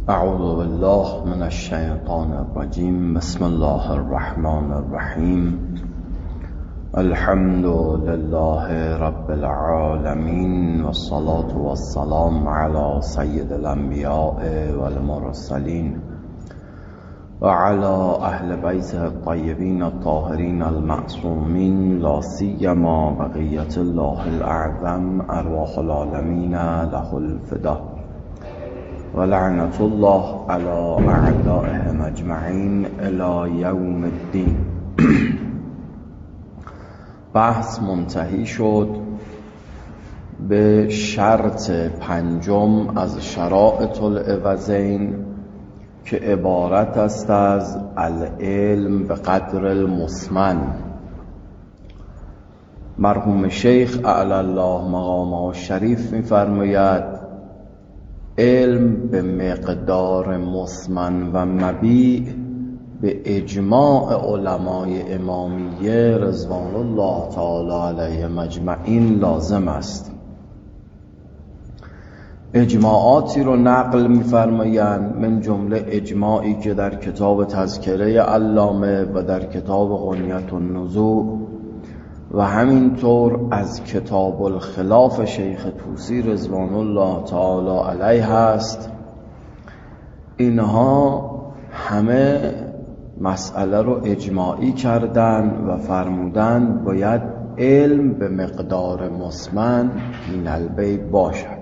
اعوذ بالله من الشیطان الرجیم. بسم الله الرحمن الرحیم. الحمد لله رب العالمین والصلاة والسلام على سید الانبیاء والمرسلین وعلى اهل بیت الطیبین الطاهرین المعصومین، لا سیما بقیة الله الاعظم ارواح العالمین له الفدا ولعنة الله على اعدائهم اجمعین الی یوم الدین. بحث منتهی شد به شرط پنجم از شرائط العوضین که عبارت است از العلم به قدر المسمن. مرحوم شیخ اعلی الله مقامه الشریف می‌فرماید علم به مقدار مسمن و مبیع به اجماع علمای امامیه رضوان الله تعالی علیهم اجمعین لازم است. اجماعاتی رو نقل می‌فرمایند، من جمله اجماعی که در کتاب تذکره علامه و در کتاب غنیة النزوع و همینطور از کتاب الخلاف شیخ طوسی رضوان الله تعالی علیه است. اینها همه مسئله رو اجماعی کردن و فرمودن باید علم به مقدار مسمن من البیع باشد.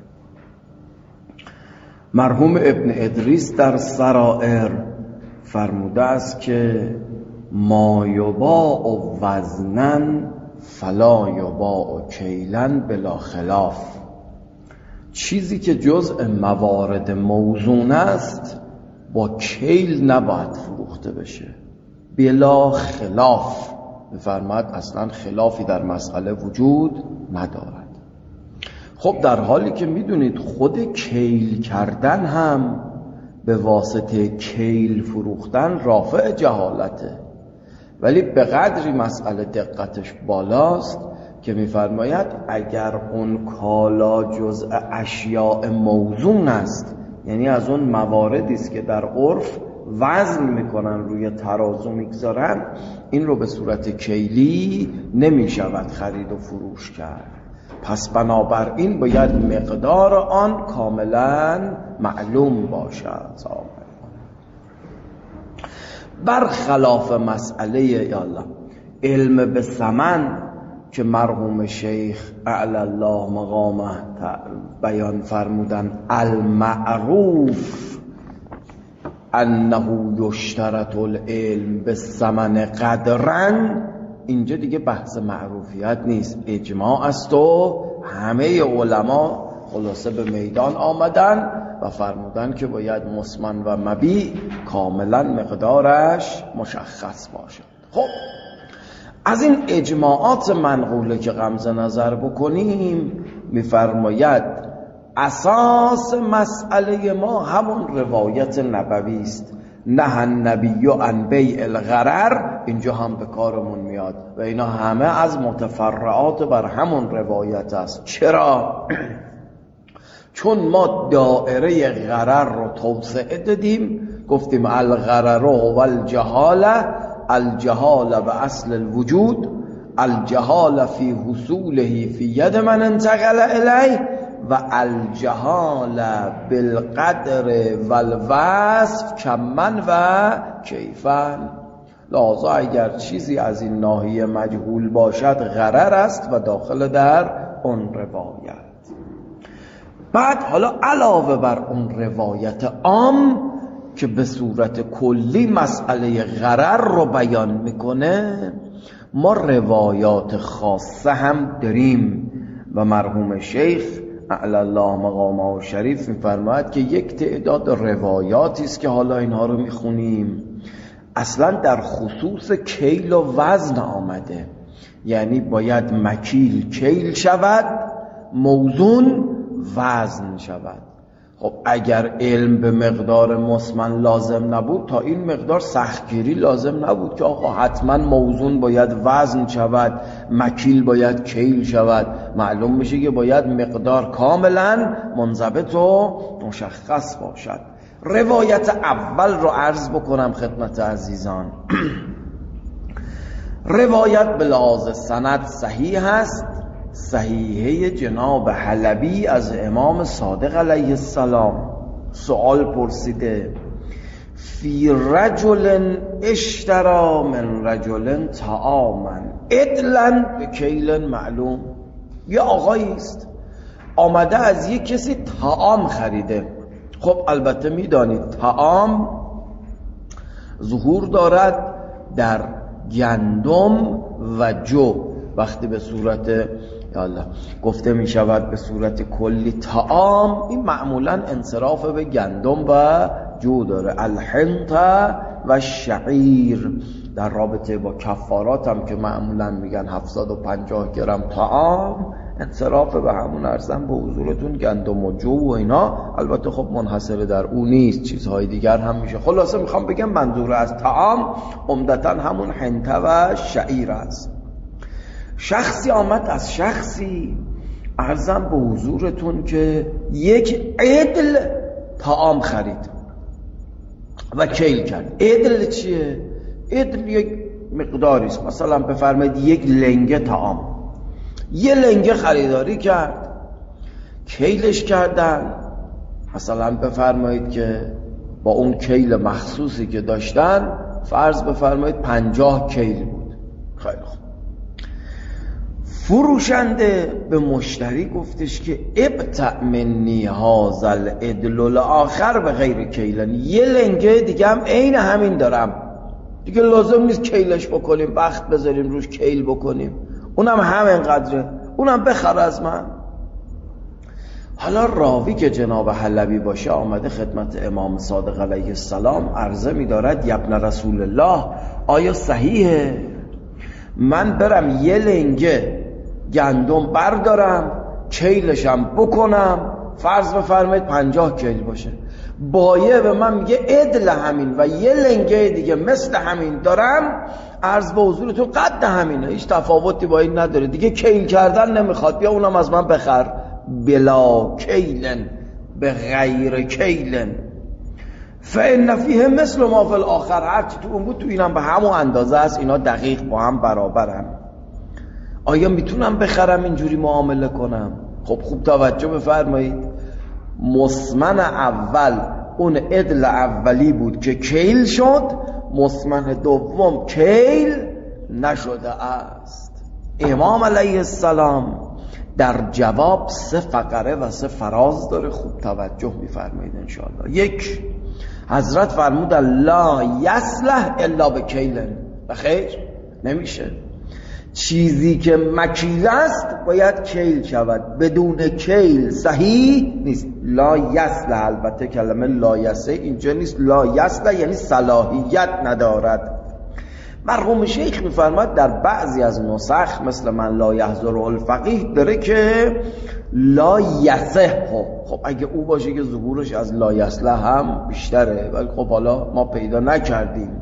مرحوم ابن ادریس در سرائر فرموده است که ما یباع وزنن فلا یباع کیلن بلا خلاف. چیزی که جزء موارد موزون است با کیل نباید فروخته بشه بلا خلاف. بفرماید اصلا خلافی در مسئله وجود ندارد. خب در حالی که میدونید خود کیل کردن هم به واسطه کیل فروختن رافع جهالته، ولی به قدری مسئله دقتش بالاست که میفرماید اگر اون کالا جزء اشیاء موزون است، یعنی از اون مواردی است که در عرف وزن میکنن روی ترازو میگذارن، این رو به صورت کیلی نمیشود خرید و فروش کرد. پس بنابراین باید مقدار آن کاملا معلوم باشد. برخلاف مسئله یالا علم به ثمن که مرحوم شیخ اعلی الله مقامه بیان فرمودن المعروف انه یشترط العلم به ثمن قدرن، اینجا دیگه بحث معروفیت نیست، اجماع است و همه علما خلاصه به میدان آمدن و فرمودن که باید مسمن و مبیع کاملا مقدارش مشخص باشد. خب از این اجماعات منقوله که غمزه نظر بکنیم، میفرماید اساس مسئله ما همون روایت نبوی است، نه النبی عن بیع الغرر. اینجا هم به کارمون میاد و اینا همه از متفرعات بر همون روایت است. چرا؟ چون ما دائره غرر رو توسعه دادیم، گفتیم الغرر هو الجهاله، الجهاله به اصل الوجود، الجهاله فی حصوله فی ید من انتقل الیه، و الجهاله بالقدر والوصف کمن و کیفن. لذا اگر چیزی از این ناحیه مجهول باشد غرر است و داخل در اون روایت. بعد حالا علاوه بر اون روایت عام که به صورت کلی مسئله غرر رو بیان میکنه، ما روایات خاصه هم داریم و مرحوم شیخ اعلی الله مقامه الشریف میفرماید که یک تعداد روایاتی است که حالا اینها رو میخونیم اصلا در خصوص کیل و وزن آمده، یعنی باید مکیل کیل شود، موزون وزن شود. خب اگر علم به مقدار مسمن لازم نبود، تا این مقدار سختگیری لازم نبود که آقا حتما موزون باید وزن شود، مکیل باید کیل شود. معلوم میشه که باید مقدار کاملا منضبط و مشخص باشد. روایت اول رو عرض بکنم خدمت عزیزان. روایت به لحاظ سند صحیح است، صحیحه جناب حلبی از امام صادق علیه السلام. سوال پرسیده فی رجل اشترا من رجل طعاما عدلا به کیل معلوم. یه آقایی است آمده از یک کسی طعام خریده. خب البته میدانید طعام ظهور دارد در گندم و جو. وقتی به صورت گفته می شود به صورت کلی طعام، این معمولا انصراف به گندم و جو داره. الحنطه و شعیر. در رابطه با کفارات هم که معمولا میگن 750 گرم طعام، انصراف به همون ارزم به حضورتون گندم و جو و اینا. البته خب منحصر در اون نیست، چیزهای دیگر هم میشه. خلاصه میخوام بگم منظور از طعام عمدتا همون حنطه و شعیر است. شخصی آمد از شخصی ارزم به حضورتون که یک عدل طعام خرید و کیل کرد. عدل چیه؟ عدل یک مقداری است. مثلا بفرمایید یک لنگه طعام، یه لنگه خریداری کرد، کیلش کردن. مثلا بفرمایید که با اون کیل مخصوصی که داشتن فرض بفرمایید 50 کیل بود. خیلی خوب. فروشنده به مشتری گفتش که ابتع منی هذا العدل الاخر به غیر کیلن. یه لنگه دیگه هم عین همین دارم، دیگه لازم نیست کیلش بکنیم، وقت بذاریم روش کیل بکنیم، اونم همین قدره، اونم بخر از من. حالا راوی که جناب حلبی باشه آمده خدمت امام صادق علیه السلام عرضه می‌دارد ابن رسول الله آیا صحیحه من برم یه لنگه گندم بردارم کیلشم بکنم، فرض بفرمایید 50 کیل باشه، بایه به من میگه عدل همین و یه لنگه دیگه مثل همین دارم، عرض به حضورتون قد همینه، هیچ تفاوتی با این نداره، دیگه کیل کردن نمیخواد، بیا اونم از من بخر. بلا کیلن به غیر کیلن فإن فیه مثل ما فی الاخر. هرچی تو اون بود تو اینم به همون اندازه است، اینا دقیق با هم برابرن. آیا میتونم بخرم اینجوری معامله کنم؟ خب خوب توجه بفرمایید. مسمن اول اون عدل اولی بود که کیل شد، مسمن دوم کیل نشده است. امام علیه السلام در جواب 3 فقره و 3 فراز داره، خوب توجه میفرمایید انشاءالله. یک، حضرت فرمودن لا یصلح الا بکیلن. بخیر نمیشه، چیزی که مکیل است باید کیل شود، بدون کیل صحیح نیست. لا یصلح، البته کلمه لا یصلح اینجا نیست، لا یصلح یعنی صلاحیت ندارد. مرحوم شیخ میفرماد در بعضی از نسخ مثل من لا یحضر الفقیه داره که لا یصح. خب اگه او باشه که ظهورش از لا یصلح هم بیشتره، ولی خب حالا ما پیدا نکردیم.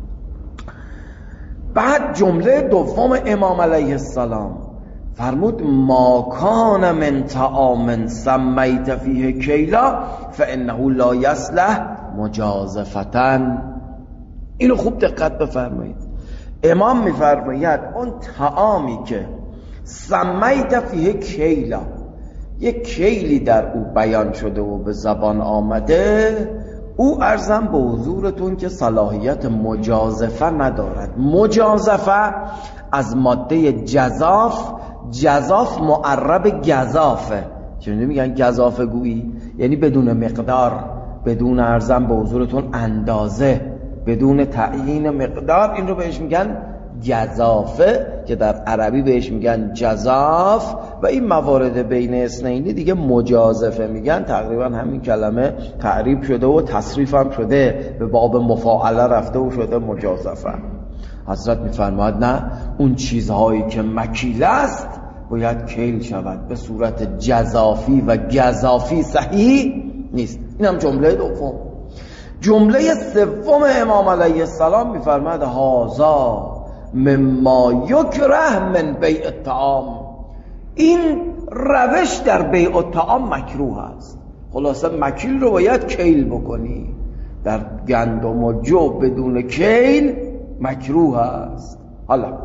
بعد جمله دوم امام علیه السلام فرمود ما کان من طعام سمیت فیه کیلا فانه لا یصلح مجازفة. اینو خوب دقت بفرمایید. امام میفرماید اون طعامی که سمیت فیه کیلا، یک کیلی در او بیان شده و به زبان آمده، او ارزم به حضورتون که صلاحیت مجازفه ندارد. مجازفه از ماده جزاف، جزاف معرب گزافه. چون میگن گزافه گویی یعنی بدون مقدار، بدون ارزم به حضورتون اندازه، بدون تعیین مقدار، این رو بهش میگن جزافه که در عربی بهش میگن جزاف. و این موارد بین اثنینی دیگه مجازفه میگن. تقریبا همین کلمه تعریب شده و تصریف هم شده، به باب مفاعله رفته و شده مجازفه. حضرت میفرماید نه، اون چیزهایی که مکیل است باید کیل شود، به صورت جزافی و گزافی صحیح نیست. این هم جمله دوم. جمله سوم امام علیه السلام میفرماید هازا مما یکره من بیع الطعام. این روش در بیع الطعام مکروه است. خلاصه مکیل رو باید کیل بکنی. در گندم و جو بدون کیل مکروه است. حالا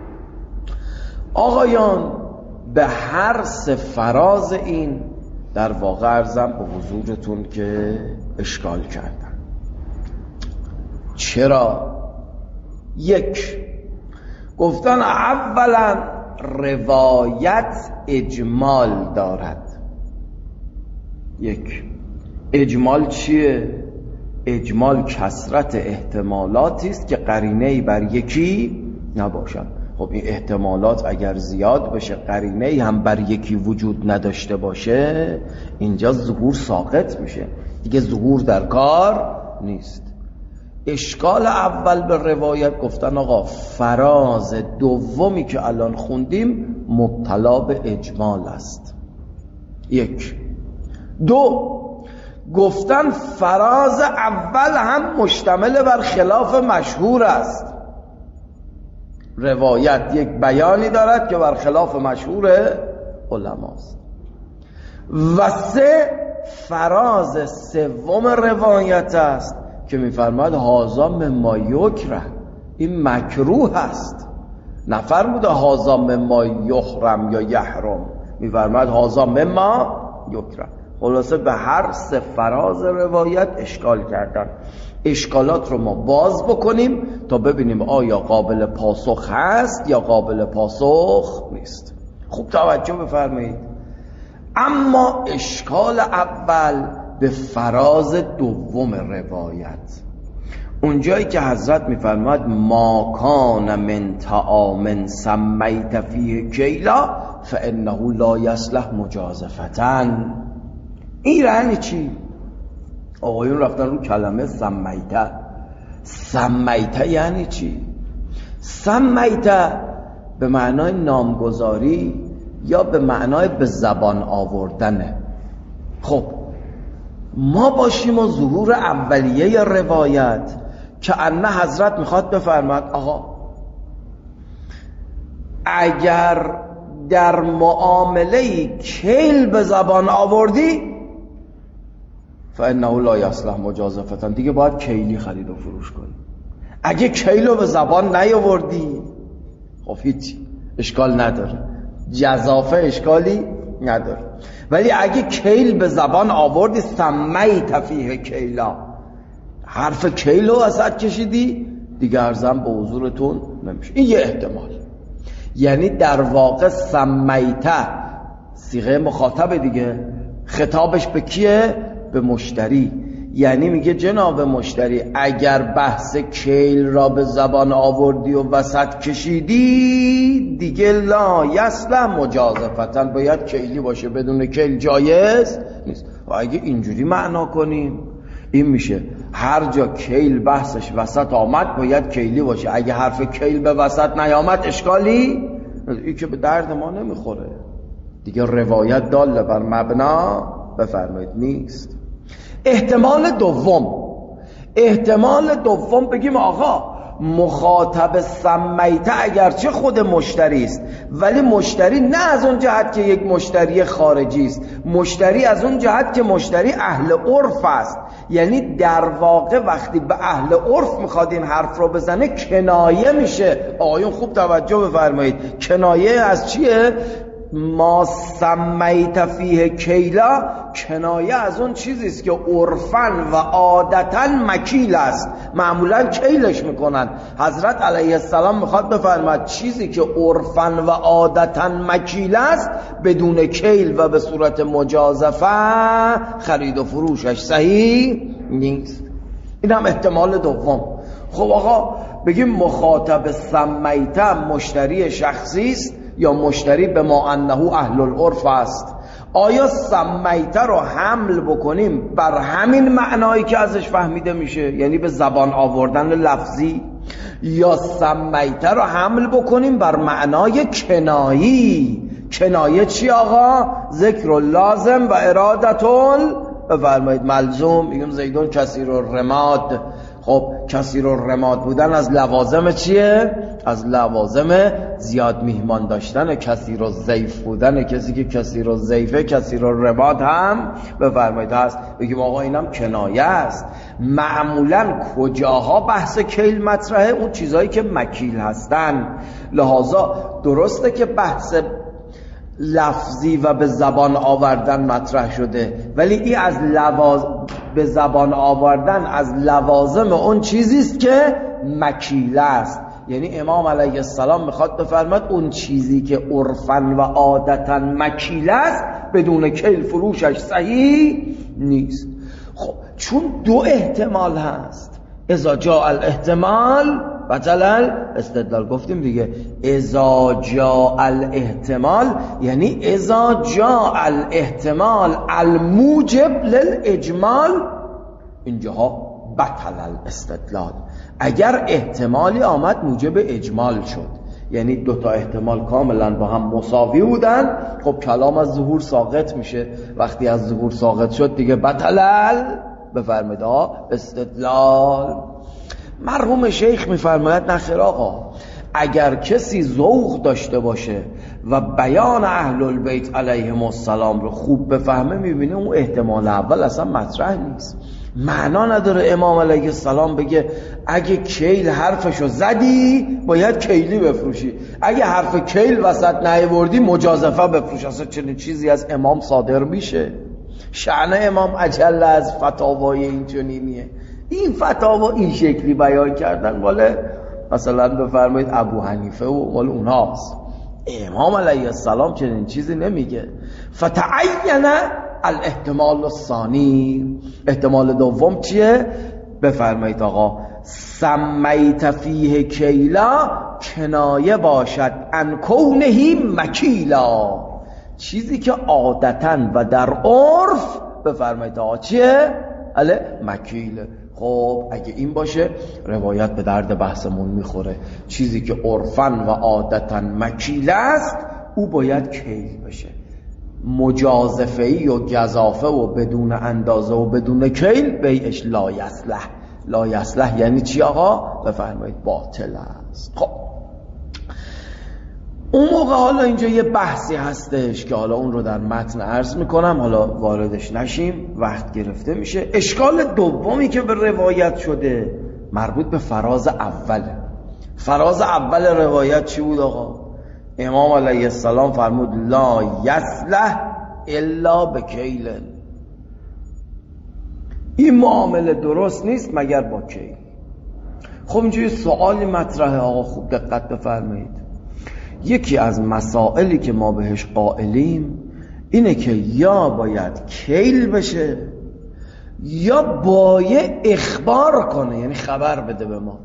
آقایان به هر سه فراز این در واقع عرضم به حضورتون که اشکال کردم. چرا؟ یک، گفتن اولا روایت اجمال دارد. یک، اجمال چیه؟ اجمال کثرت احتمالاتی است که قرینه‌ای بر یکی نباشد. خب این احتمالات اگر زیاد بشه، قرینه‌ای هم بر یکی وجود نداشته باشه، اینجا ظهور ساقط میشه دیگه، ظهور در کار نیست. اشکال اول به روایت گفتن آقا فراز دومی که الان خوندیم مبتلا به اجمال است. یک. دو، گفتن فراز اول هم مشتمل بر خلاف مشهور است. روایت یک بیانی دارد که بر خلاف مشهور علماست. و سه، فراز سوم روایت است که میفرماد هازا مما یکره، این مکروه است. نفرموده هازا مما یحرم یا یحرم، میفرماد هازا مما یکره. خلاصه به هر سه فراز روایت اشکال کردن. اشکالات رو ما باز بکنیم تا ببینیم آیا قابل پاسخ هست یا قابل پاسخ نیست. خوب توجه بفرمایید. اما اشکال اول به فراز دوم روایت، اونجایی که حضرت میفرماد ما کان من طعام سمیت فیه کیلا فانه لا یصلح مجازفة. این یعنی چی؟ آقایون رفتن رو کلمه سمیته. سمیته یعنی چی؟ سمیته به معنای نامگذاری یا به معنای به زبان آوردنه. خب ما باشیم و ظهور اولیه روایت که انه حضرت میخواد بفرماد آقا اگر در معامله کیل به زبان آوردی فانه لا یصلح مجازفة، دیگه باید کیلی خرید و فروش کنی. اگه کیلو به زبان نیاوردی خب هیچ اشکال نداره، جزافه اشکالی نداره. ولی اگه کیل به زبان آوردی سمیت فیه کیلا، حرف کیلو وسط کشیدی، دیگه ارزم به حضورتون نمیشه. این یه احتمال. یعنی در واقع سمیت صیغه مخاطب دیگه، خطابش به کیه؟ به مشتری. یعنی میگه جناب مشتری اگر بحث کیل را به زبان آوردی و وسط کشیدی دیگه لا یصلح مجازفة، باید کیلی باشه، بدون کیل جایز نیست. و اگه اینجوری معنا کنیم این میشه هر جا کیل بحثش وسط آمد باید کیلی باشه، اگه حرف کیل به وسط نیامد اشکالی این که به درد ما نمیخوره دیگه. روایت داله بر مبنا بفرمایید نیست. احتمال دوم بگیم آقا مخاطب سمیته اگرچه خود مشتری است، ولی مشتری نه از اون جهت که یک مشتری خارجی است، مشتری از اون جهت که مشتری اهل عرف است. یعنی در واقع وقتی به اهل عرف میخواد این حرف رو بزنه کنایه میشه. آقایون خوب توجه بفرمایید، کنایه از چیه؟ ما سمیت فیه کیلا کنایه از اون چیزی است که عرفاً و عادتاً مکیل است، معمولاً کیلش میکنن. حضرت علیه السلام میخواد بفرماد چیزی که عرفاً و عادتاً مکیل است بدون کیل و به صورت مجازفه خرید و فروشش صحیح نیست. این هم احتمال دوم. خب آقا بگیم مخاطب سمیته مشتری شخصی است یا مشتری به ما انه اهل العرف است؟ آیا سمیته رو حمل بکنیم بر همین معنایی که ازش فهمیده میشه، یعنی به زبان آوردن لفظی، یا سمیته رو حمل بکنیم بر معنای کنایی؟ کنایه چی آقا؟ ذکر لازم و ارادتون بفرمایید ملزوم. میگم زیدون کثیر الرماد. خب کثیر الرماد بودن از لوازم چیه؟ از لوازم زیاد میهمان داشتن. کثیر الضیف بودن، کسی که کثیر الضیفه کثیر الرماد هم بفرمایید هست. بگیم آقا اینم کنایه است. معمولا کجاها بحث کیل مطرحه؟ اون چیزایی که مکیل هستن. لحاظا درسته که بحث لفظی و به زبان آوردن مطرح شده، ولی این از به زبان آوردن از لوازم اون چیزیست که مکیل است. یعنی امام علیه السلام میخواد بفرماد اون چیزی که عرفاً و عادتاً مکیل است بدون کیل فروشش صحیح نیست. خب چون دو احتمال هست، اذا جاء الاحتمال بطل الاستدلال. گفتیم دیگه اذا جاء الاحتمال یعنی اذا جاء الاحتمال الموجب للاجمال، اینجاها بطل الاستدلال. اگر احتمالی آمد موجب اجمال شد، یعنی دوتا احتمال کاملا با هم مساوی بودن، خب کلام از ظهور ساقط میشه. وقتی از ظهور ساقط شد دیگه بطل بفرمید استدلال. مرحوم شیخ میفرماید نخیر آقا، اگر کسی ذوق داشته باشه و بیان اهل البیت علیهم السلام رو خوب بفهمه، میبینه اون احتمال اول اصلا مطرح نیست. معنا نداره امام علیه السلام بگه اگه کیل حرفشو زدی باید کیلی بفروشی، اگه حرف کیل وسط نیاوردی مجازفه بفروش. اصلا چنین چیزی از امام صادر میشه؟ شأن امام اجل از فتاوای اینچنینیه. این فتاوا این شکلی بیان کردن مال مثلا بفرمایید ابو حنیفه و مال اونهاست. امام علیه السلام چنین چیزی نمیگه. فتعین الاحتمال الثانی، احتمال دوم چیه؟ بفرمایید آقا سمیت فیه کیلا کنایه باشد ان کونه مکیلا، چیزی که عادتاً و در عرف بفرمایید آقا چیه؟ مکیله. خب اگه این باشه روایت به درد بحثمون میخوره. چیزی که عرفاً و عادتاً مکیل است او باید کیل بشه. مجازفه‌ای و گزافه و بدون اندازه و بدون کیل بیعش لا یصلح. لا یصلح یعنی چی آقا؟ بفرمایید باطل است. خب اون موقع حالا اینجا یه بحثی هستش که حالا اون رو در متن عرض میکنم، حالا واردش نشیم وقت گرفته میشه. اشکال دومی که به روایت شده مربوط به فراز اوله. فراز اول روایت چی بود آقا؟ امام علیه السلام فرمود لا یصلح الا بکیل، این معامله درست نیست مگر با کیل. خب اینجا یه سوالی مطرحه آقا، خوب دقت بفرمایید. یکی از مسائلی که ما بهش قائلیم اینه که یا باید کیل بشه یا باید اخبار کنه، یعنی خبر بده به ما.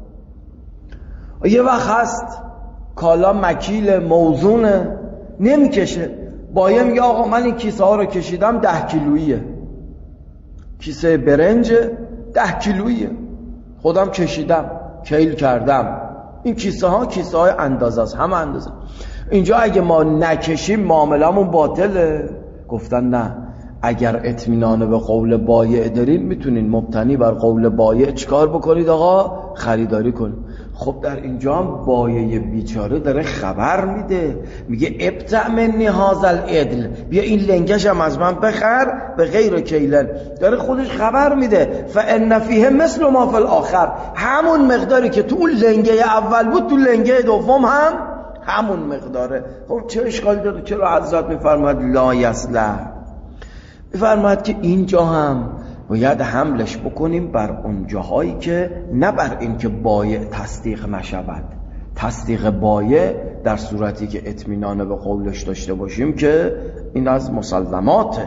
یه وقت هست کالا مکیل موزونه نمیکشه، باید میگه آقا من این کیسه ها رو کشیدم 10 کیلوییه، کیسه برنج 10 کیلوییه خودم کشیدم کیل کردم، این کیسه های اندازه است، همه اندازه. اینجا اگه ما نکشیم معاملمون باطله. گفتن نه، اگر اطمینان به قول بایع دارین میتونین مبتنی بر قول بایع چیکار بکنید آقا؟ خریداری کنید. خب در اینجا هم بایع بیچاره داره خبر میده، میگه ابتع منی هذا العدل، بیا این لنگش هم از من بخر به غیر کیلن. داره خودش خبر میده فان فیه مثل ما فی الاخر، همون مقداری که تو اون لنگه اول بود تو لنگه دوم هم همون مقداره. خب چه اشکالی داره؟ چرا حضرت میفرماید لا یصلح؟ میفرماید که اینجا هم باید حملش بکنیم بر اون جاهایی که نه بر این که بایع تصدیق نشود. تصدیق بایع در صورتی که اطمینان به قولش داشته باشیم که این از مسلماته.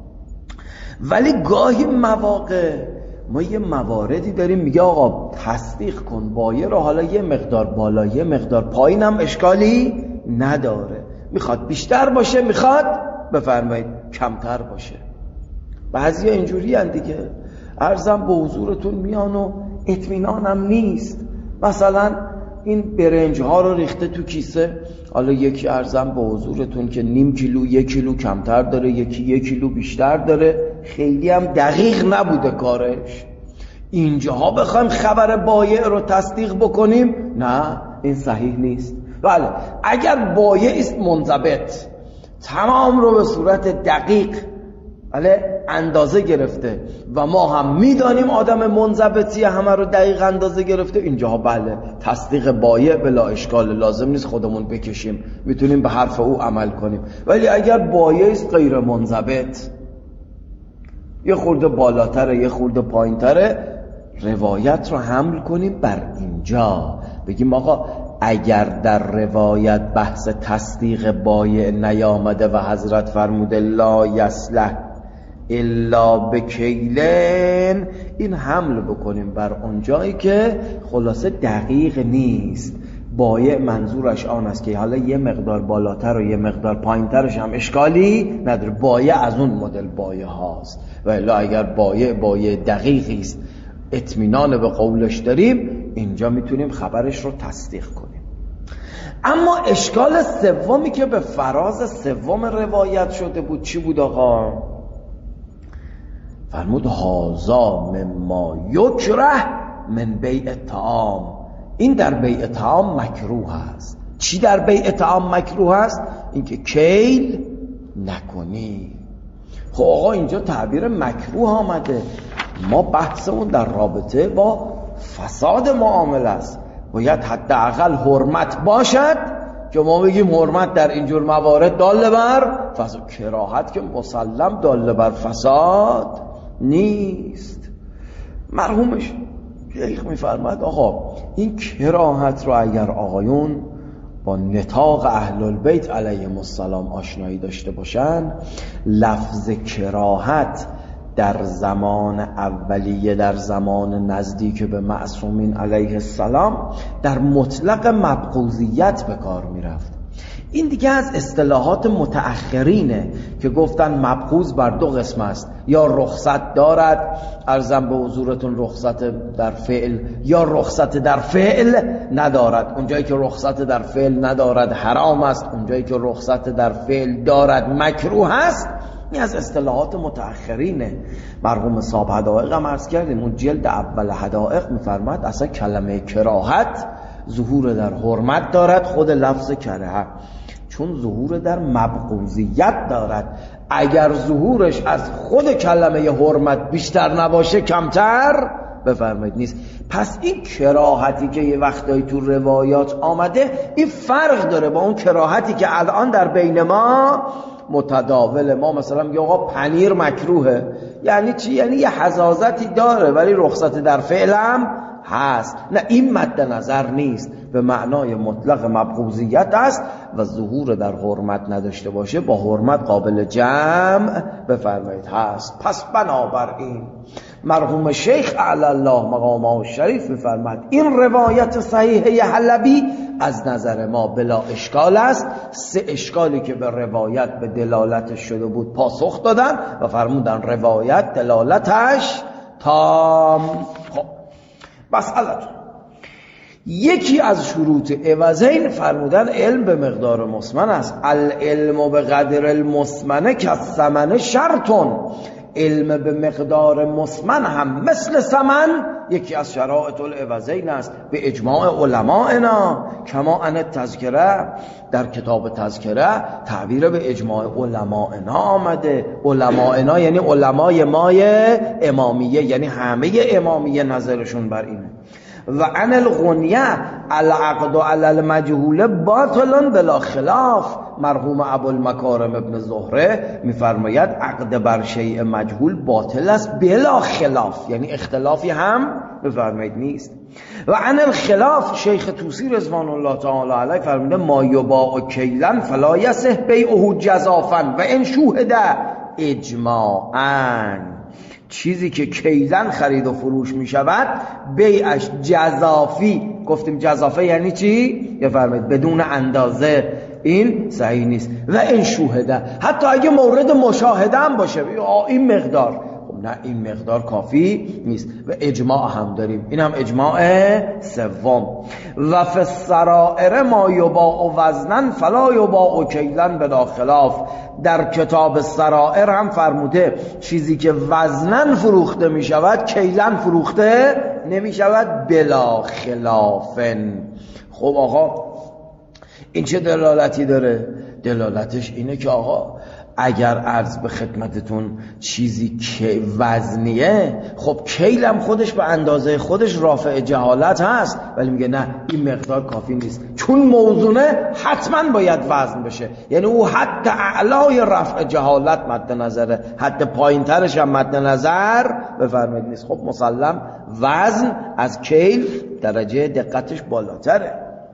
ولی گاهی مواقع ما یه مواردی داریم میگه آقا تصدیق کن بایع رو، حالا یه مقدار بالا یه مقدار پایین هم اشکالی نداره، میخواد بیشتر باشه میخواد بفرمایید کمتر باشه. بعضی اینجوری هن دیگه، عرضم به حضورتون میان و اطمینانم نیست، مثلا این برنج ها رو ریخته تو کیسه، حالا یکی عرضم به حضورتون که نیم کیلو 1 کیلو کمتر داره، یکی 1 کیلو بیشتر داره، خیلی هم دقیق نبوده کارش. اینجاها بخوایم خبر بایع رو تصدیق بکنیم، نه این صحیح نیست. بله اگر بایع است منضبط، تمام رو به صورت دقیق بله اندازه گرفته و ما هم میدانیم آدم منضبطی همه رو دقیق اندازه گرفته، اینجاها بله تصدیق بایع بلا اشکال، لازم نیست خودمون بکشیم، میتونیم به حرف او عمل کنیم. ولی اگر بایع است غیر منضبط، یه خورده بالاتره یه خورده پایینتره، روایت رو حمل کنیم بر اینجا، بگیم آقا اگر در روایت بحث تصدیق بایع نیامده و حضرت فرموده لا یصلح الا بکیلن، این حمل بکنیم بر اونجایی که خلاصه دقیق نیست. بایع منظورش آن است که حالا یه مقدار بالاتر و یه مقدار پایینترش هم اشکالی نداره، بایع از اون مدل بایع هاست. و الا اگر بایع دقیقی است، اطمینان به قولش داریم، اینجا میتونیم خبرش رو تصدیق کنیم. اما اشکال سومی که به فراز سوم روایت شده بود چی بود آقا؟ فرمود هازا مما یکره من بیع طعام، این در بیع طعام مکروه است. چی در بیع طعام مکروه است؟ اینکه کیل نکنی. خب آقا اینجا تعبیر مکروه آمده، ما بحثمون در رابطه با فساد معامله است، باید حداقل حرمت باشد که ما بگیم حرمت در اینجور موارد داله بر فساد. کراهت که مسلم داله بر فساد نیست. مرحومش شیخ میفرماد آقا این کراهت رو اگر آقایون با نطاق اهل البیت علیهم السلام آشنایی داشته باشن، لفظ کراهت در زمان اولیه، در زمان نزدیک به معصومین علیه السلام، در مطلق مبغوضیت به کار میرفت. این دیگه از اصطلاحات متأخرینه که گفتن مبغوض بر دو قسم است، یا رخصت دارد، عرضم به حضورتون رخصت در فعل، یا رخصت در فعل ندارد. اونجایی که رخصت در فعل ندارد حرام است، اونجایی که رخصت در فعل دارد مکروه است. این از اصطلاحات متأخرینه. مرحوم صاحب حدائق هم عرض کردیم، اون جلد اول حدائق میفرماد اصلا کلمه کراهت ظهور در حرمت دارد، خود لفظ کره، چون ظهور در مبغوضیت دارد. اگر ظهورش از خود کلمه حرمت بیشتر نباشه کمتر بفرمایید نیست. پس این کراهتی که یه وقتایی تو روایات آمده، این فرق داره با اون کراهتی که الان در بین ما متداول. ما مثلا میگه آقا پنیر مکروهه، یعنی چی؟ یعنی یه حزازتی داره ولی رخصت در فعلم هست. نه، این مد نظر نیست، به معنای مطلق مبغوضیت است و ظهور در حرمت نداشته باشه با حرمت قابل جمع بفرمایید هست. پس بنابراین مرحوم شیخ اعلی الله مقامه الشریف میفرماد این روایت صحیحه حلبی از نظر ما بلا اشکال است. سه اشکالی که به روایت به دلالتش شده بود پاسخ دادن و فرمودن روایت دلالتش تام. خب مسئلتون یکی از شروط عوضین فرمودن علم به مقدار مسمن است. العلم به قدر المسمنه کالثمن شرطون، علم به مقدار مسمن هم مثل ثمن یکی از شرائط العوضین است به اجماع علمائنا. کما ان تذکره، در کتاب تذکره تعبیر به اجماع علمائنا آمده. علمائنا یعنی علمای مای امامیه، یعنی همه امامیه نظرشون بر اینه. و عن الغنیه العقد علی المجهول باطل بلا خلاف. مرحوم ابوالمکارم ابن زهره میفرماید عقد بر شیء مجهول باطل است بلا خلاف، یعنی اختلافی هم بفرمایید نیست. و عن الخلاف شیخ طوسی رضوان الله تعالی علیه فرموده ما یباع کیلا فلا یصح بیعه جزافا و ان شوهد اجماعا. چیزی که کیلن خرید و فروش می شود بیعش جزافی، گفتیم جزافه یعنی چی؟ یا فرمایید بدون اندازه، این صحیح نیست. و این شوهده، حتی اگه مورد مشاهده هم باشه این مقدار، خب نه این مقدار کافی نیست. و اجماع هم داریم، این هم اجماع سوم. و فی السرائر ما یباع وزنا فلا یباع کیلا بلا خلاف. در کتاب سرائر هم فرموده چیزی که وزنن فروخته می شود کیلن فروخته نمی شود بلا خلافن. خب آقا این چه دلالتی داره؟ دلالتش اینه که آقا اگر عرض به خدمتتون چیزی که وزنیه، خب کیلم خودش به اندازه خودش رافع جهالت هست، ولی میگه نه این مقدار کافی نیست، چون موزونه حتما باید وزن بشه. یعنی او حد اعلای رفع جهالت مد نظره، حد پایین ترش هم مد نظر بفرمایید نیست. خب مسلم وزن از کیل درجه دقتش بالاتره.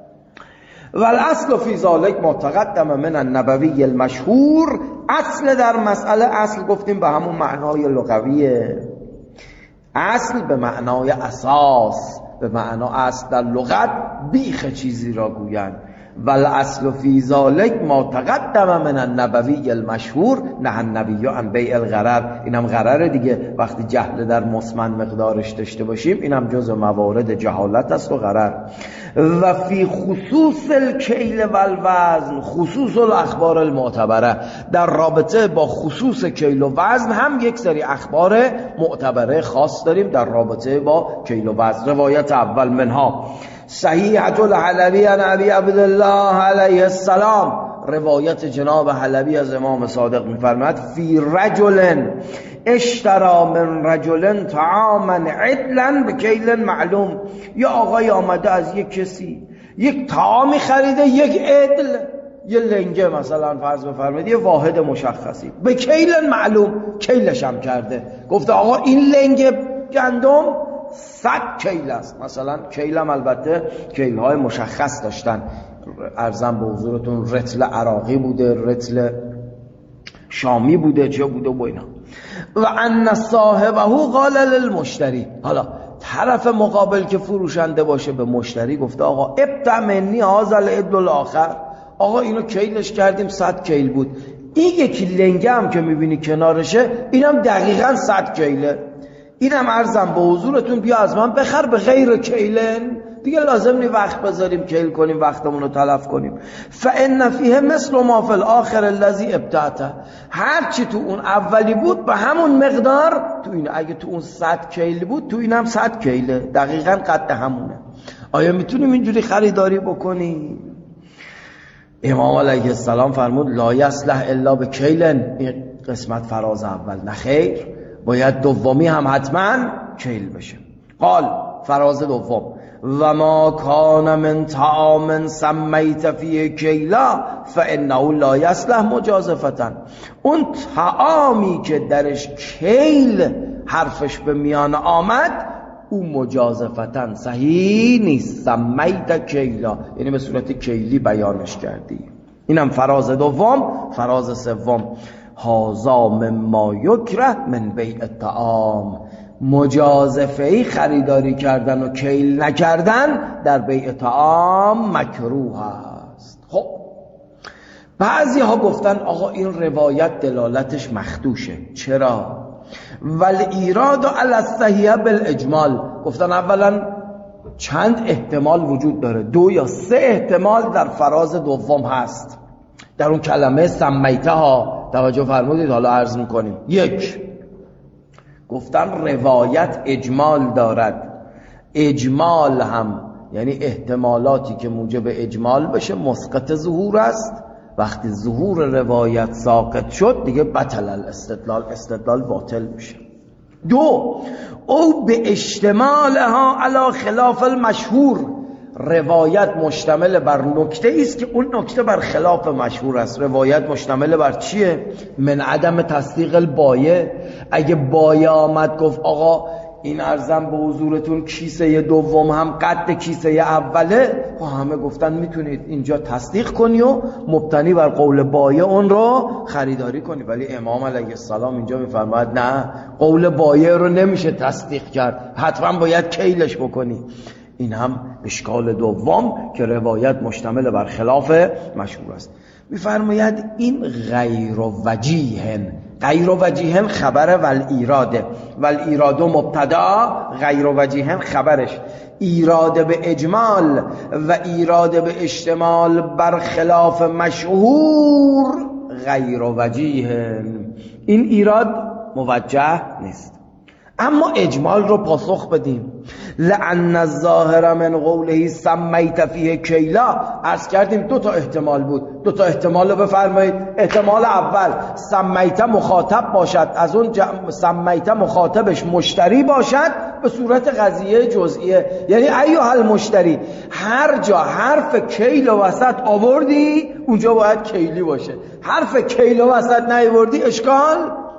والاصل فی ذلک ما تقدم من النبوی المشهور. اصل در مسئله، اصل گفتیم به همون معنای لغویه، اصل به معنای اساس، به معنا اصل در لغت بیخ چیزی را گویند. والاصل فی ذلک ما تقدم من النبوی المشهور نه النبی عن بیع الغرر. اینم غرر دیگه، وقتی جهل در مسمن مقدارش داشته باشیم اینم جزء موارد جهالت است و غرر. و فی خصوص الکیل والوزن خصوص الاخبار المعتبره. در رابطه با خصوص کیل و وزن هم یک سری اخبار معتبره خاص داریم در رابطه با کیل و وزن. روایت اول منها صحیحة الحلبی عن ابی عبدالله علیه السلام، روایت جناب حلبی از امام صادق می‌فرماید فی رجل اشترا من رجل طعاما عدلا بکیل معلوم. یا آقای آمده از یک کسی یک طعامی خریده، یک عدل، یه لنگه مثلا فرض بفرمایید، یه واحد مشخصی، به کیل معلوم، کیلش هم کرده، گفته آقا این لنگه گندم 100 کیل است. مثلا کیل هم البته کیل های مشخص داشتن، ارزم به حضورتون رطل عراقی بوده، رطل شامی بوده، چه بوده و اینا. و ان صاحبه قال للمشتری، حالا طرف مقابل که فروشنده باشه به مشتری گفته آقا ابتع منی هذا العدل الاخر، آقا اینو کیلش کردیم 100 کیل بود، این یکی لنگه هم که میبینی کنارشه اینم دقیقاً 100 کیله، اینم ارزم به حضورتون بیا از من بخر به غیر کیلن، دیگه لازم نی وقت بذاریم کیل کنیم وقتمون رو تلف کنیم. فان فیه مثل ما فی الاخر الذی ابتعته، هر چی تو اون اولی بود به همون مقدار تو این، اگه تو اون 100 کیل بود تو اینم 100 کیله، دقیقاً قد همونه. آیا میتونیم اینجوری خریداری بکنیم؟ امام علیه السلام فرمود لا یصلح الا بکیلن، این قسمت فراز اول، نه خیر، باید دومی هم حتما کیل بشه. قال فراز دوم و ما کان من طعام سمیت فیه کیلا فانه لا یصلح مجازفتا، اون طعامی که درش کیل حرفش به میان آمد او مجازفتا صحیح نیست. سمیت کیلا یعنی به صورت کیلی بیانش کردی. اینم فراز دوم. فراز سوم هذا مما یکره من بیع الطعام، مجازفه‌ای خریداری کردن و کیل نکردن در بیع طعام مکروه است. خب بعضی ها گفتن آقا این روایت دلالتش مخدوشه. چرا؟ والایراد علی الصحیح بالاجمال، گفتن اولا چند احتمال وجود داره، 2 یا 3 احتمال در فراز دوم هست در اون کلمه سمیته ها، توجه فرمودید. حالا عرض میکنیم. 1 گفتن روایت اجمال دارد، اجمال هم یعنی احتمالاتی که موجب اجمال بشه مسقط ظهور است، وقتی ظهور روایت ساقط شد دیگه بطل الاستدلال، استدلال باطل میشه. 2 او به اشتمالها علی خلاف المشهور، روایت مشتمل بر نکته است که اون نکته بر خلاف مشهور است. روایت مشتمل بر چیه؟ من عدم تصدیق البایع. اگه بایع آمد گفت آقا این ارزم به حضورتون کیسه دوم هم قد کیسه اوله، خب همه گفتن میتونید اینجا تصدیق کنی و مبتنی بر قول بایع اون رو خریداری کنی. ولی امام علیه السلام اینجا میفرماید نه، قول بایع رو نمیشه تصدیق کرد، حتما باید کیلش بکنی. این هم اشکال دوم که روایت مشتمل بر خلاف مشهور است. میفرماید این غیر وجیهن، غیر وجیهن خبر والایراده، والایراد مبتدا، غیر وجیهن خبرش، ایراد به اجمال و ایراد به اشتمال بر خلاف مشهور غیر وجیه. این ایراد موجه نیست. اما اجمال رو پاسخ بدیم. لأن الظاهر من قوله سمیت فیه کیلا، عرض کردیم دو تا احتمال بود. دو تا احتمال رو بفرمایید. احتمال اول سمیت مخاطب باشد، از اون سمیت مخاطبش مشتری باشد به صورت قضیه جزئیه، یعنی ایها المشتری، هر جا حرف کیل وسط آوردی اونجا باید کیلی باشه، حرف کیل وسط نیاوردی اشکال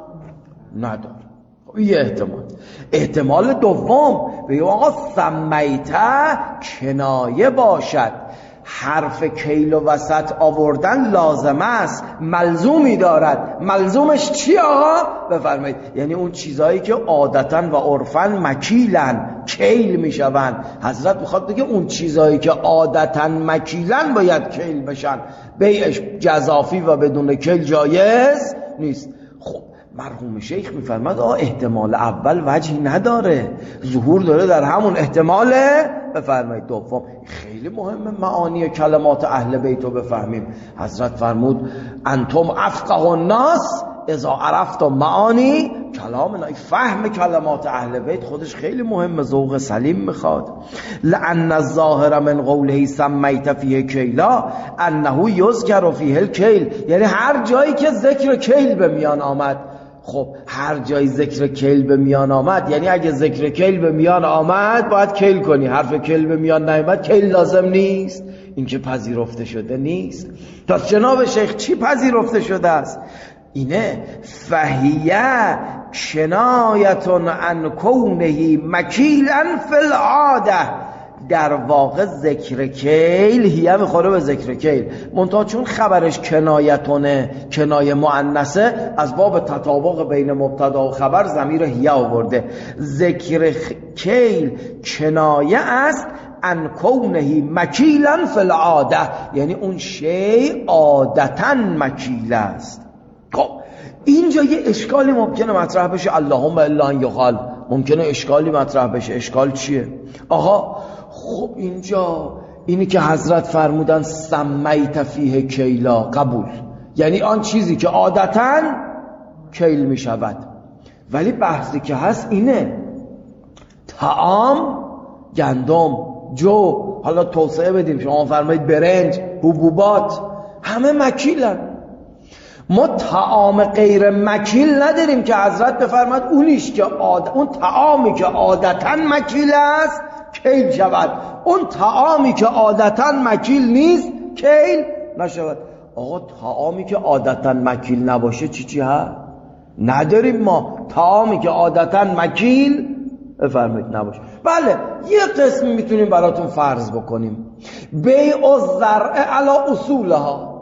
نداره. یه احتمال. احتمال دوم بگیم آقا سمیته کنایه باشد، حرف کیل و وسط آوردن لازم است، ملزومی دارد. ملزومش چی آقا؟ بفرمایید. یعنی اون چیزهایی که عادتاً و عرفاً مکیلن، کیل میشون. حضرت میخواد بگه اون چیزهایی که عادتاً مکیلن باید کیل بشن، بیعش جزافی و بدون کیل جایز نیست. خب مرحوم شیخ میفرماد احتمال اول وجهی نداره، ظهور داره در همون احتمال بفرمایید دوم. خیلی مهمه معانی کلمات اهل بیت رو بفهمیم. حضرت فرمود انتم افقه الناس اذا عرفتم معانی کلامنا. فهم کلمات اهل بیت خودش خیلی مهمه، ذوق سلیم میخواد. لأن الظاهر من قوله سمیت فیه کیلا انه یذکر فیه الکیل، یعنی هر جایی که ذکر کیل به میان آمد. خب هر جای ذکر کیل به میان آمد یعنی اگه ذکر کیل به میان آمد باید کیل کنی، حرف کیل به میان نیامد کیل لازم نیست. این که پذیرفته شده نیست. تا جناب شیخ چی پذیرفته شده است؟ اینه فهیه کنایتون عن کونه مکیلا فی العاده. در واقع ذکر کیل هیه میخوره به ذکر کیل، منتها چون خبرش کنایتونه، کنایه مؤنثه، از باب تطابق بین مبتدا و خبر ضمیر هیه آورده. ذکر کیل کنایه است ان کونه مکیلا فی العاده، یعنی اون شی عادتا مکیل است. خب اینجا یه اشکالی ممکنه مطرح بشه، اللهم الا ان یقال، ممکنه اشکالی مطرح بشه. اشکال چیه؟ آقا خب اینجا اینی که حضرت فرمودن سمیت فیه کیلا، قبول، یعنی آن چیزی که عادتاً کیل می شود. ولی بحثی که هست اینه طعام، گندم، جو، حالا توسعه بدیم، شما فرمایید برنج، حبوبات، همه مکیلن. ما طعام غیر مکیل نداریم که حضرت بفرماد اونیش که اون طعامی که عادتاً مکیل است کیل شود، اون طعامی که عادتاً مکیل نیست کیل نشود. آقا طعامی که عادتاً مکیل نباشه چی هست؟ نداریم ما طعامی که عادتاً مکیل بفرمایید نباشه. بله یه قسم میتونیم براتون فرض بکنیم، بیع الزرع علی اصولها،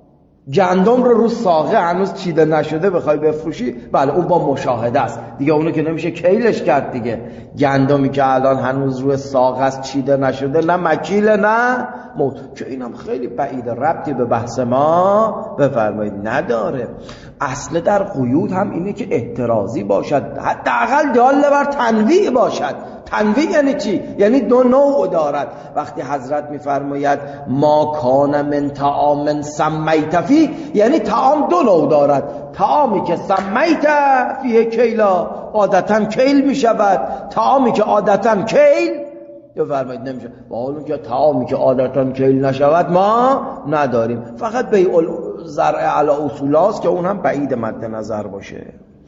گندم رو ساقه هنوز چیده نشده بخوای بفروشی، بله اون با مشاهده است دیگه، اونو که نمیشه کیلش کرد دیگه. گندمی که الان هنوز روی ساقه است چیده نشده، نه مکیل نه موت، که اینم خیلی بعید، ربطی به بحث ما بفرمایید نداره. اصل در قیود هم اینه که احترازی باشد، حداقل داله بر تنویع باشد. تنویع یعنی چی؟ یعنی دو نوع دارد. وقتی حضرت میفرماید ما کان من طعام سمیت فیه، یعنی طعام دو نوع دارد. طعامی که سمیت فیه کیلا، عادتاً کیل میشود، طعامی که عادتاً کیل بفرمایید نمیشه. با اون که طعامی که عادتاً کیل نشود ما نداریم. فقط بیع الزرع علی اصولاست که اون هم بعید مد نظر باشه.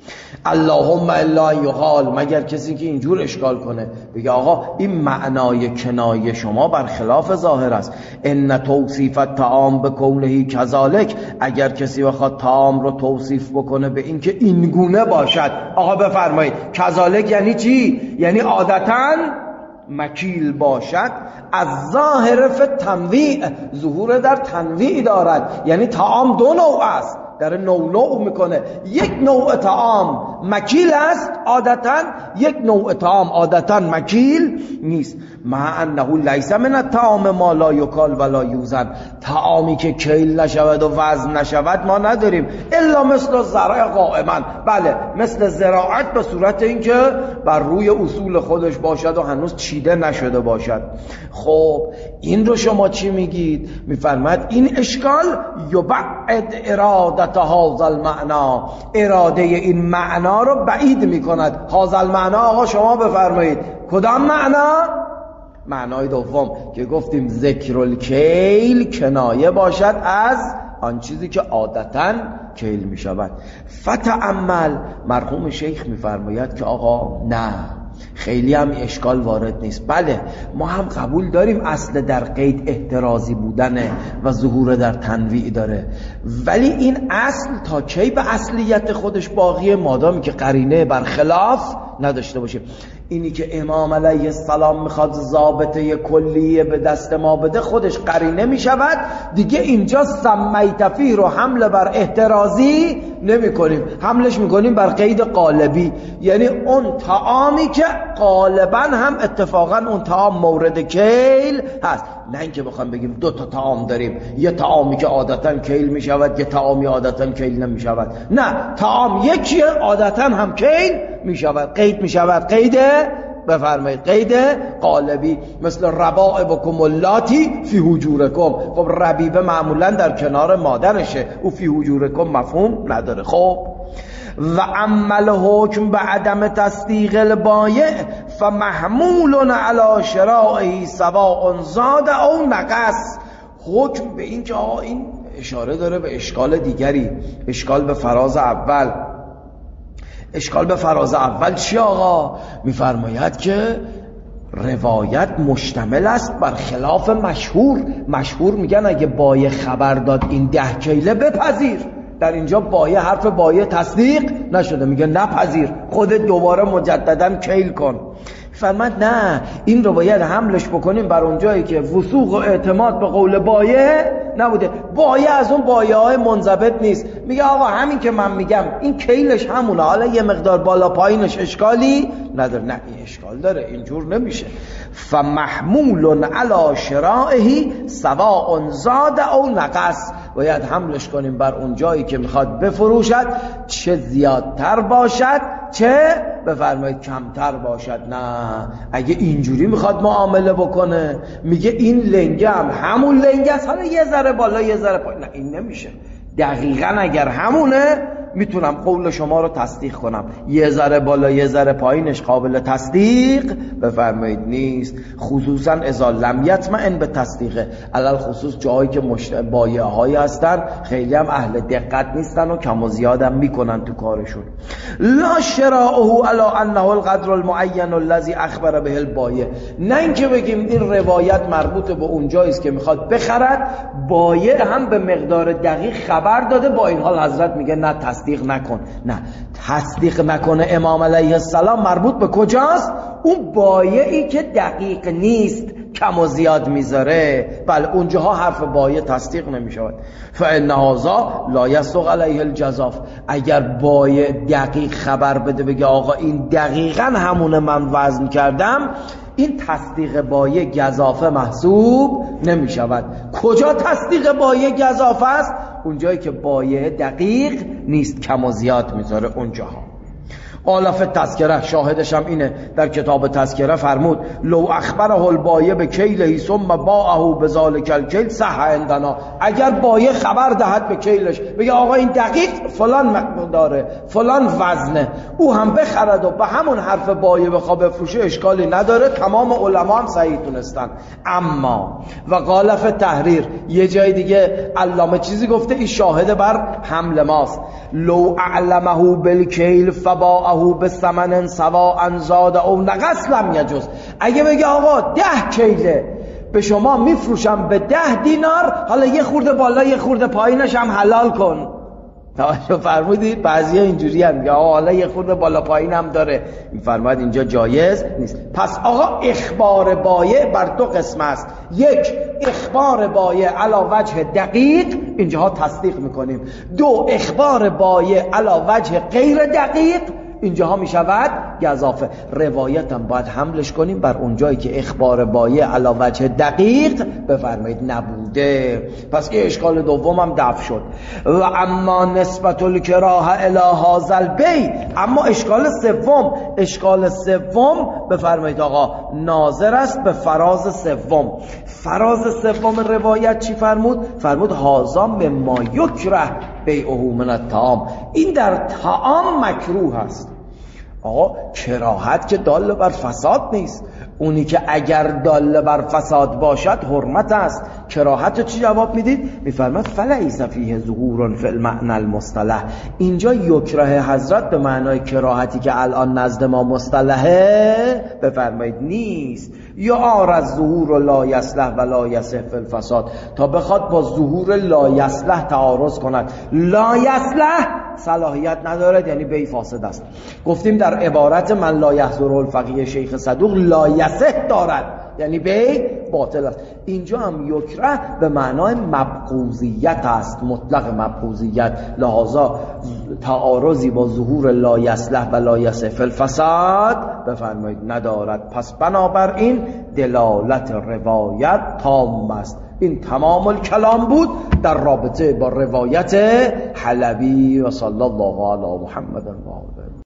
اللهم الا ان یقال، مگر کسی که اینجور اشکال کنه بگه آقا این معنای کنایه شما برخلاف ظاهر است. ان توصیف الطعام بکونه کذالک، اگر کسی بخواد طعام رو توصیف بکنه به این که این گونه باشد، آقا بفرمایید کذالک یعنی چی؟ یعنی عادتاً مکیل باشد. از ظاهر فی تنویع، ظهور در تنویع دارد، یعنی طعام دو نوع است، در نوع میکنه. یک نوع طعام مکیل است عادتاً، یک نوع طعام عادتاً مکیل نیست. مع انه لیس من الطعام ما لا یکال ولا یوزن، طعامی که کیل نشود و وزن نشود ما نداریم، الا مثل زرع قائما، بله مثل زراعت به صورت اینکه بر روی اصول خودش باشد و هنوز چیده نشده باشد. خب این رو شما چی میگید؟ میفرماید این اشکال یبعد ارادت هذا المعنا، اراده این معنا رو بعید میکند. هذا المعنا آقا شما بفرمایید کدام معنا؟ معنای دوم که گفتیم ذکر الکیل کنایه باشد از آن چیزی که عادتاً کیل می شود. فتأمل، مرحوم شیخ میفرماید که آقا نه خیلی هم اشکال وارد نیست. بله ما هم قبول داریم اصل در قید احترازی بودنه و ظهور در تنویع داره، ولی این اصل تا کی به اصلیت خودش باقیه؟ مادامی که قرینه برخلاف نداشته باشه. اینی که امام علیه السلام میخواد ضابطه کلیه به دست ما بده خودش قرینه میشود دیگه. اینجا سمیت فیه رو حمله بر احترازی نمی کنیم، حملش میکنیم بر قید قالبی، یعنی اون طعامی که غالبا هم اتفاقا اون طعام مورد کیل هست. نه اینکه بخوام بگیم دو تا طعام داریم، یه طعامی که عادتا کیل میشود، یه طعامی عادتا کیل نمیشود. نه، طعام یکیه عادتا هم کیل میشود، قید میشود، قید بفرمایید قید قالبی، مثل ربائبکم اللاتی فی حجورکم. خب ربیبه معمولا در کنار مادرشه، او فی حجورکم مفهوم نداره. خب و عمل حکم به عدم تصدیق البایع فمحمول علی شرائه سواء زاد او نقص. حکم به این که آقا این اشاره داره به اشکال دیگری، اشکال به فراز اول. اشکال به فراز اول چی آقا؟ میفرماید که روایت مشتمل است بر خلاف مشهور. مشهور میگن اگه بایع خبر داد این 10 کیله بپذیر، در اینجا بایع حرف بایع تصدیق نشده، میگه نپذیر، خودت دوباره مجددا کیل کن. فرمود نه، این رو باید حملش بکنیم بر اون جایی که وثوق و اعتماد به قول بایع نبوده. بایع از اون بایع‌های منضبط نیست، میگه آقا همین که من میگم این کیلش همونه، حالا یه مقدار بالا پایینش اشکالی نداره. نه این اشکال داره، اینجور نمیشه. فمحمول علی شرائه سواء زاد او نقص، باید حملش کنیم بر اون جایی که میخواد بفروشد، چه زیادتر باشد چه بفرمایید کمتر باشد. نه اگه اینجوری میخواد معامله بکنه، میگه این لنگه هم همون لنگه است، حالا یه ذره بالا یه ذره پایین، نه این نمیشه. دقیقاً اگر همونه میتونم قول شما رو تصدیق کنم، یه ذره بالا یه ذره پایینش قابل تصدیق بفرمایید نیست. خصوصا اذا لم یطمئن به تصدیقه، علل خصوص جایی که بایعه هایی هستن خیلی هم اهل دقت نیستن و کم و زیادم میکنن تو کارشون. لا شراؤه علی انه القدر المعین الذي اخبر به البایع، نه اینکه بگیم این روایت مربوط به اون جایی است که میخواد بخرد، بایع هم به مقدار دقیق خبر داده، با این حال حضرت میگه نه تصدیق نکن. نه، تصدیق نکنه امام علیه السلام مربوط به کجاست؟ اون بایعی که دقیق نیست، کم و زیاد میذاره، بله اونجاها حرف بایع تصدیق نمیشود. فان هذا لا يسوغ علیه الجزاف، اگر بایع دقیق خبر بده بگه آقا این دقیقاً همونه من وزن کردم، این تصدیق بایع گزافه محسوب نمی شود. کجا تصدیق بایع گزافه است؟ اونجایی که بایع دقیق نیست، کم و زیاد میذاره اونجاها. آلف تذکره، شاهدش هم اینه، در کتاب تذکره فرمود لو اخبره البایع به کیله ثم باعه بذالک الکیل صح عندنا، اگر بایع خبر دهد به کیلش بگه آقا این دقیق فلان مقداره فلان وزنه، او هم بخرد و به همون حرف بایع بخواد بفروشه اشکالی نداره، تمام علما هم صحیح دونستن. اما و قالف تحریر، یه جای دیگه علامه چیزی گفته این شاهد بر حمل ماست، لو اعلمه بالکیل فباعه به ثمن سواء زاد او نقص لم یجوز، اگه بگه آقا 10 کیله به شما میفروشم به 10 دینار، حالا یه خورده بالا یه خورده پایینش هم حلال کن. توجه فرمودید؟ بعضیا اینجوری هم میگه آقا حالا یه خورده بالا پایین هم داره، این فرمود اینجا جایز نیست. پس آقا اخبار بایع بر 2 قسم است، یک اخبار بایع علی وجه دقیق، اینجاها تصدیق میکنیم. 2 اخبار بایع علی وجه غیر دقیق، اینجاها می شود گزافه. روایت هم باید حملش کنیم بر اون جایی که اخبار بایع علی وجه دقیق بفرمایید نبوده. پس این اشکال دوم هم دفع شد. و اما نسبت الکراهه الی هذا البیع، اما اشکال سوم بفرمایید آقا ناظر است به فراز سوم. فراز سوم روایت چی فرمود؟ فرمود هذا مما یکره بیعه من الطعام، این در طعام مکروه است. آقا کراهت که دال بر فساد نیست، اونی که اگر دال بر فساد باشد حرمت است. کراهت چی جواب میدید؟ میفرماد فلیس فیه ظهور فی المعنى المصطلح. اینجا یکره حضرت به معنای کراهتی که الان نزد ما مصطلحه بفرمایید نیست. یا از ظهور لا یصلح و لا یصح فی الفساد، تا بخواد با ظهور لا یصلح تعارض کند. لا یصلح صلاحیت ندارد یعنی بی فاسد است. گفتیم در عبارت من لا یحضر الفقیه شیخ صدوق لا یصح دارد یعنی بی باطل است. اینجا هم یکره به معنای مبغوضیت است، مطلق مبغوضیت، لحاظا تعارضی با ظهور لا یصلح و لا یصح فی الفساد بفرمایید ندارد. پس بنابراین دلالت روایت تام است. این تمام الکلام بود در رابطه با روایت حلبی. و صلی الله علی محمد و آله.